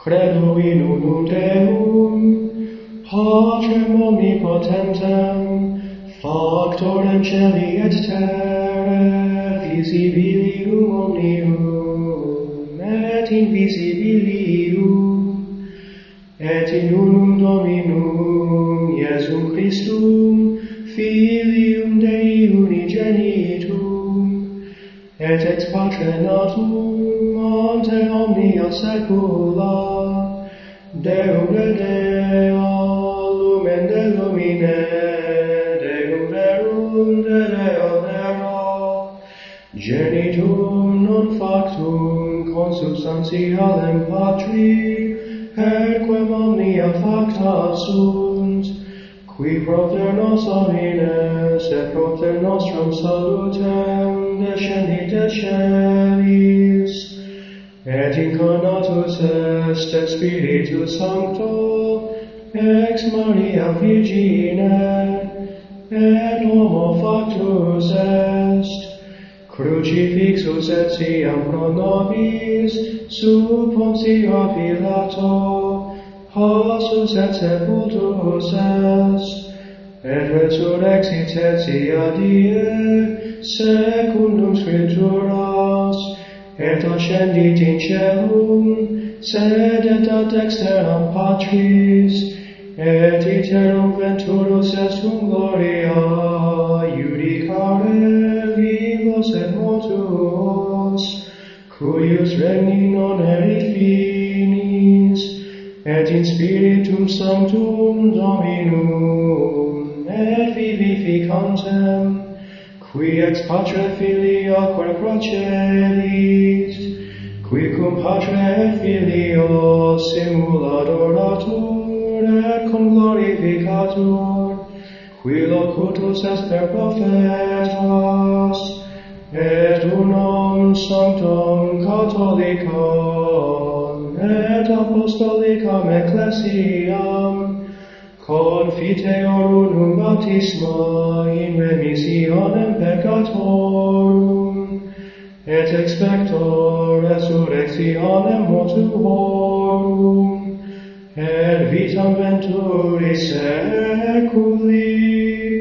Credo in unum Deum, Patrem omnipotentem, Factorem celi et terrae, visibilium omnium, et invisibilium, et in unum Dominum Iesum Christum, Filium Dei unigenitum, et ex Patre natum ante omnia saecula, Deum de Deo, lumen de lumine, Deum verum de Deo vero, genitum non factum consubstantialem Patri, perquem omnia facta sunt, qui propter nos homines et propter nostrum salutem descendit de celis, et incarnatus est et Spiritus Sancto ex Maria Virgine, et homo factus est, crucifixus et siam pro nobis sub Pontio Pilato, passus et sepultus est, et resurrexit tertia die secundum Scripturas, et ascendit in caelum, sedet ad dexteram Patris, et iterum venturus est cum gloria, judicare vivos et mortuos, cuius regni non erit finis, et in Spiritum Sanctum Dominum, et vivificantem, qui ex Patre Filioque procelit, qui cum Patre et Filio simul adoratur et cum glorificatur, qui locutus est per prophetas, et unum sanctum catholicam et apostolicam ecclesiam, confiteor unum baptisma in remissionem peccatorum, et expector resurrectionem mortuorum, et vitam venturi seculi.